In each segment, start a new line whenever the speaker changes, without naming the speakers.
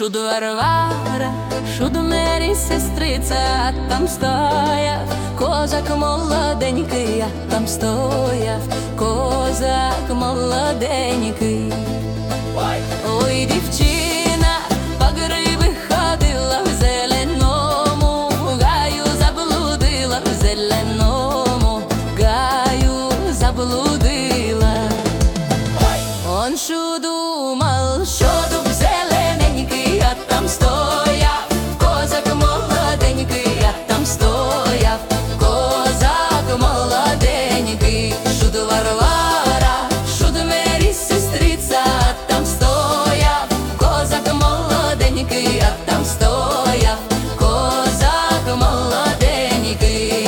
Шуду Варвара, шуду Мері, сестриця, а там стояв козак молоденький, а там стояв козак молоденький. Ой, дівчина по гриби ходила, в зеленому гаю заблудила, в зеленому гаю заблудила. Он що думав, що дуб зелененький, а там стояв козак молоденький, а там стояв козак молоденький. Шуду Варвара, шуду Мері, сестриця, а там стояв козак молоденький, а там стояв козак молоденький.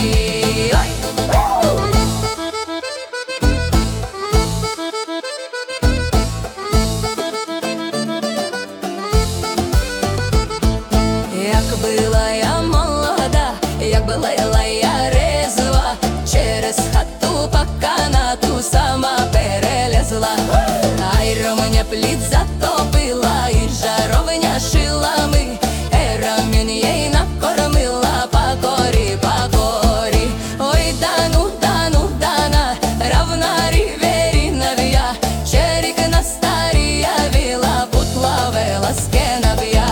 Як була я молода, як була я резва, через хату по канату сама перелезла. Айромня плід затопила, і жаровня шилами, рамінь їй накормила по корі, по корі. Ой, Дану, Дану, Дана, равна рівері нав'я, черік на старі віла, путла вела скенав'я.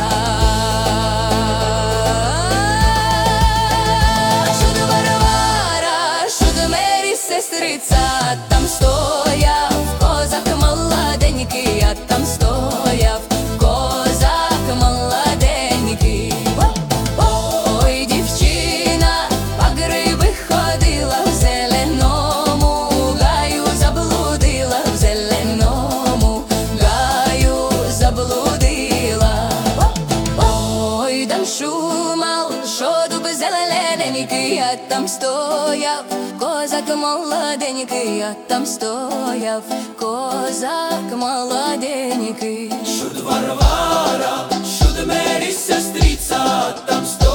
Сестриця, там стояв козак молоденький, а там стояв козак молоденький. Ой, дівчина по гриби ходила, в зеленому гаю заблудила, в зеленому гаю заблудила. Ой, там шумал, що дуб зелененький, а там стояв козак молоденький, а там стояв козак молоденький.
Шуду Варвара, шуду Мері, сестриця, там стояв